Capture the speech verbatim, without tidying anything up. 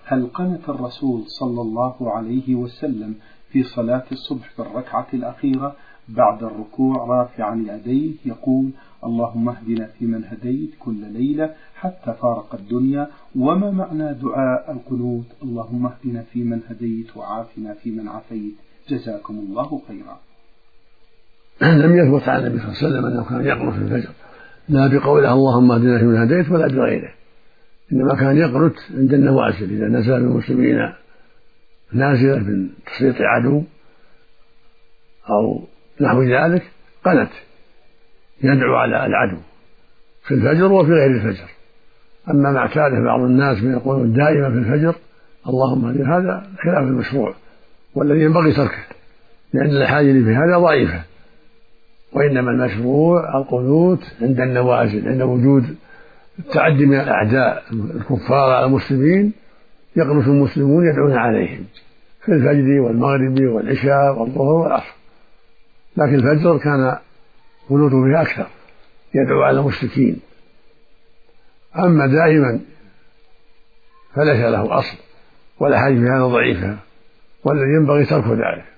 هل قنت الرسول صلى الله عليه وسلم في صلاة الصبح في الركعة الأخيرة بعد الركوع رافعا يديه يقول اللهم اهدنا فيمن هديت كل ليلة حتى فارق الدنيا؟ وما معنى دعاء القنوت اللهم اهدنا فيمن هديت وعافنا فيمن عافيت؟ جزاكم الله خيرا. لم يثبت عن النبي صلى الله عليه وسلم أنه كان يقنط في الفجر، لا بقوله اللهم اهدنا فيمن هديت ولا بغيره، إنما كان يقنط عند النوازل إذا نزل المسلمين نازلة من تسليط عدو أو نحو ذلك قنت يدعو على العدو في الفجر وفي غير الفجر. أما ما اعتاده بعض الناس من يقولون دائما في الفجر اللهم اهدنا، هذا خلاف المشروع والذي ينبغي تركه، لأن الأحاديث في هذا ضعيفة، وإنما المشروع القنوت عند النوازل، عند وجود التعدي من الأعداء الكفار على المسلمين يقنط المسلمون يدعون عليهم في الفجر والمغرب والعشاء والظهر والعصر، لكن الفجر كان قنوته فيه أكثر يدعو على المشركين. أما دائما فليس له أصل، والأحاديث في هذا ضعيفة، والذي ينبغي ترك ذلك.